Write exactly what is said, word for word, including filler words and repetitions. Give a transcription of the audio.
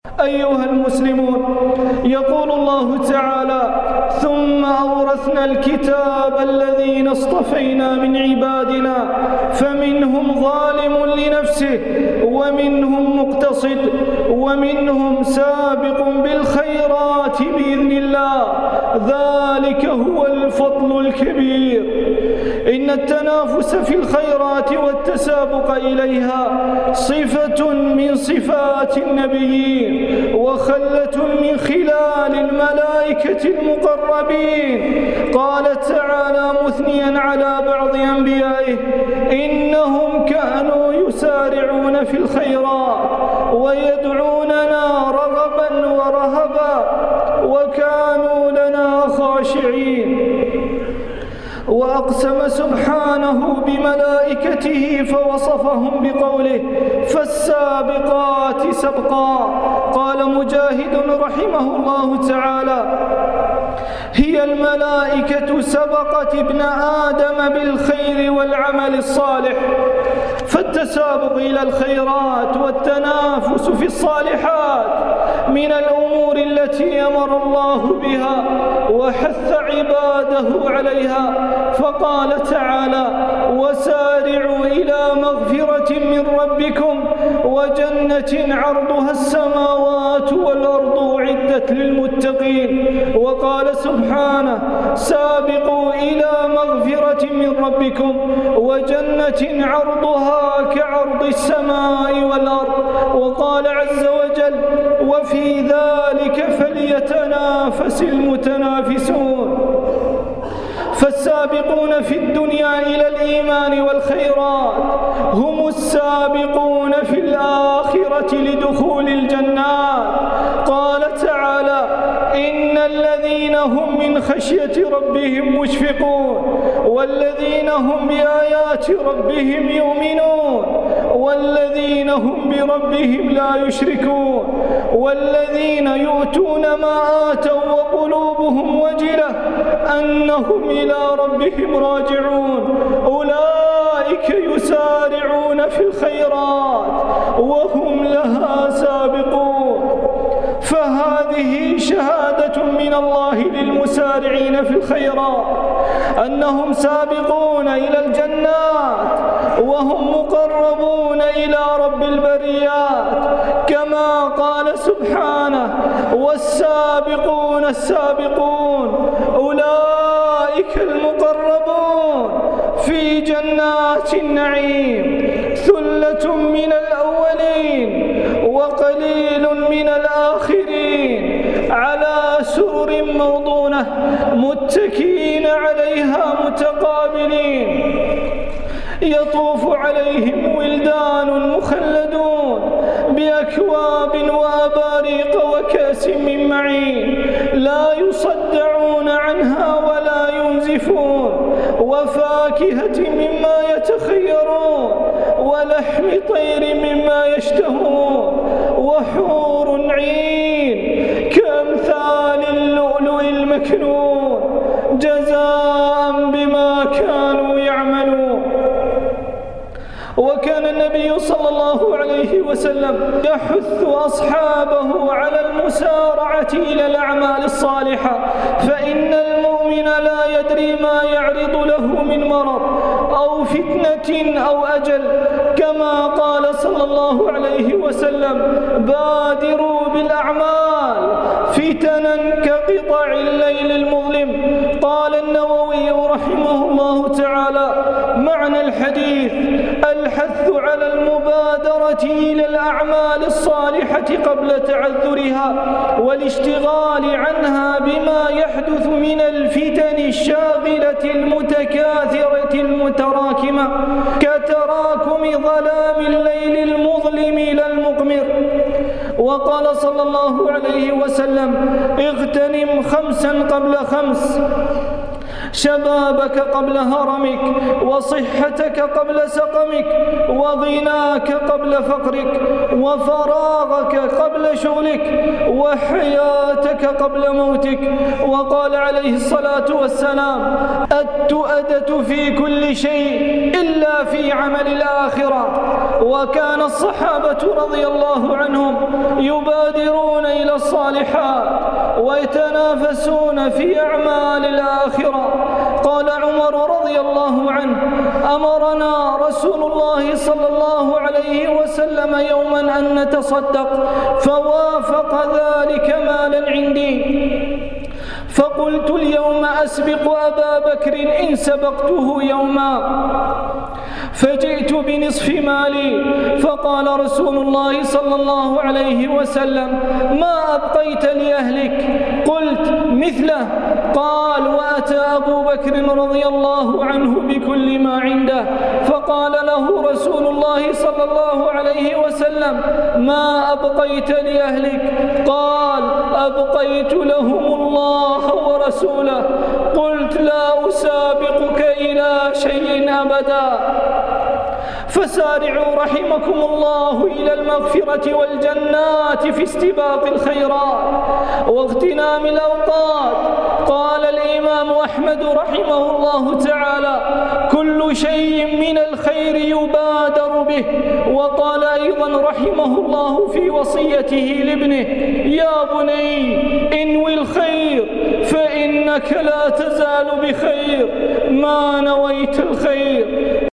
أيها المسلمون، يقول الله تعالى: ثم أورثنا الكتاب الذين اصطفينا من عبادنا فمنهم ظالم لنفسه ومنهم مقتصد ومنهم سابق بالخيرات بإذن الله، ذلك هو الفضل الكبير. إن التنافس في الخيرات والتسابق إليها صفة من صفات النبيين وخلة من خلال الملائكة المقربين. قال تعالى مثنيا على بعض أنبيائه: إنهم كانوا يسارعون في الخيرات ويدعوننا رغبا ورهبا وكانوا لنا خاشعين. وأقسم سبحانه بملائكته فوصفهم بقوله: فالسابقات سبقا. قال مجاهد رحمه الله تعالى: هي الملائكة سبقت ابن آدم بالخير والعمل الصالح. فالتسابق إلى الخيرات والتنافس في الصالحات من الأمور التي أمر الله بها وحث عباده عليها، فقال تعالى: وسارعوا إلى مغفرة من ربكم وجنة عرضها السماوات والأرض أعدت للمتقين. وقال سبحانه: سابقوا إلى مغفرة من ربكم وجنة عرضها كعرض السماء والأرض. وقال عز وجل: وفي ذلك فليتنافس المتنافسون. فالسابقون في الدنيا إلى الإيمان والخيرات هم السابقون في الآخرة لدخول الجنات. قال تعالى: إن الذين هم من خشية ربهم مشفقون والذين هم بآيات ربهم يؤمنون والذين هم بربهم لا يشركون والذين يؤتون ما آتوا وقلوبهم وجلة أنهم إلى ربهم راجعون، أولئك يسارعون في الخيرات وهم لها سابقون. فهذه شهادة من الله للمسارعين في الخيرات أنهم سابقون إلى الجنات وهم مقربون إلى رب البريات، كما قال سبحانه: والسابقون السابقون أولئك المقربون في جنات النعيم، ثلة من الأولين وقليل من الآخرين، على سرر موضونة متكئين عليها متقابلين، يطوف عليهم ولدان مخلدون بأكواب وأباريق وكأس من معين، لا يصدعون عنها ولا ينزفون، وفاكهة مما يتخيرون ولحم طير مما يشتهون، وحور عين كأمثال اللؤلؤ المكنون جزاء بما كانوا يعملون. وكان النبي صلى الله عليه وسلم يحث أصحابه على المسارعة إلى الأعمال الصالحة، فإن المؤمن لا يدري ما يعرض له من مرض أو فتنة أو أجل، كما قال صلى الله عليه وسلم: بادروا بالأعمال فتنا كقطع الليل المظلم. قال النووي رحمه الله تعالى: معنى الحديث الحث على المبادرة إلى الأعمال الصالحة قبل تعذرها والاشتغال عنها بما يحدث من الفتن الشاغلة المتكاثرة المتراكمة كتراكم ظلام الليل المظلم إلى المقمر. وقال صلى الله عليه وسلم: اغتنم خمسا قبل خمس: شبابك قبل هرمك، وصحتك قبل سقمك، وغناك قبل فقرك، وفراغك قبل شغلك، وحياتك قبل موتك. وقال عليه الصلاة والسلام: التؤدة في كل شيء إلا في عمل الآخرة. وكان الصحابة رضي الله عنهم يبادرون إلى الصالحات ويتنافسون في أعمال الآخرة. قال عمر رضي الله عنه: أمرنا رسول الله صلى الله عليه وسلم يوما أن نتصدق، فوافق ذلك مالا عندي، فقلت اليوم أسبق أبا بكر إن سبقته يوما، فجئت بنصف مالي، فقال رسول الله صلى الله عليه وسلم: ما أبقيت لأهلك؟ قلت: مثله. قال: وأتى أبو بكر رضي الله عنه بكل ما عنده، فقال له رسول الله صلى الله عليه وسلم: ما أبقيت لأهلك؟ قال: أبقيت لهم الله ورسوله. قلت: لا أسابقك إلى شيء أبدا. فسارعوا رحمكم الله إلى المغفرة والجنات في استباق الخيرات واغتنام الأوقات. قال الإمام أحمد رحمه الله تعالى: كل شيء من الخير يبادر به. وقال أيضا رحمه الله في وصيته لابنه: يا بني انوي الخير فإنك لا تزال بخير ما نويت الخير.